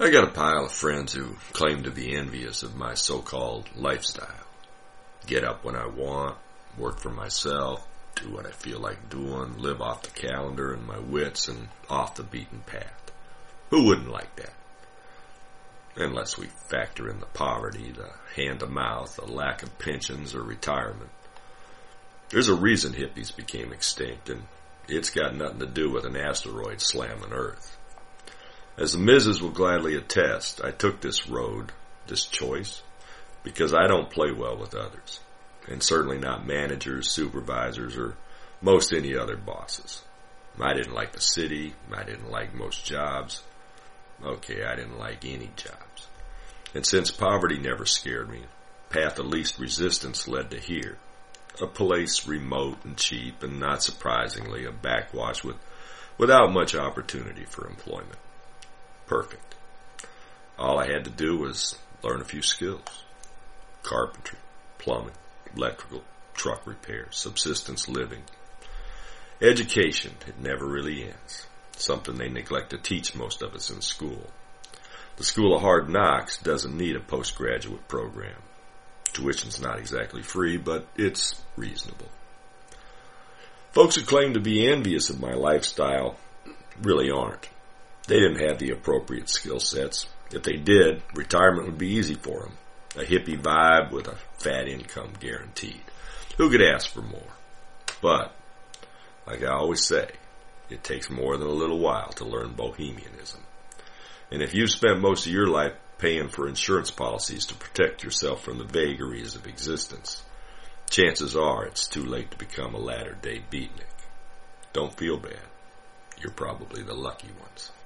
I got a pile of friends who claim to be envious of my so-called lifestyle. Get up when I want, work for myself, do what I feel like doing, live off the calendar and my wits and off the beaten path. Who wouldn't like that? Unless we factor in the poverty, the hand-to-mouth, the lack of pensions or retirement. There's a reason hippies became extinct, and it's got nothing to do with an asteroid slamming Earth. As the Mrs. will gladly attest, I took this road, this choice, because I don't play well with others, and certainly not managers, supervisors, or most any other bosses. I didn't like the city, I didn't like most jobs. Okay, I didn't like any jobs. And since poverty never scared me, path of least resistance led to here. A place remote and cheap, and not surprisingly, a backwash without much opportunity for employment. Perfect. All I had to do was learn a few skills. Carpentry, plumbing, electrical, truck repair, subsistence living. Education, it never really ends. Something they neglect to teach most of us in school. The School of Hard Knocks doesn't need a postgraduate program. Tuition's not exactly free, but it's reasonable. Folks who claim to be envious of my lifestyle really aren't. They didn't have the appropriate skill sets. If they did, retirement would be easy for them. A hippie vibe with a fat income guaranteed. Who could ask for more? But, like I always say, it takes more than a little while to learn bohemianism. And if you've spent most of your life paying for insurance policies to protect yourself from the vagaries of existence, chances are it's too late to become a latter-day beatnik. Don't feel bad. You're probably the lucky ones.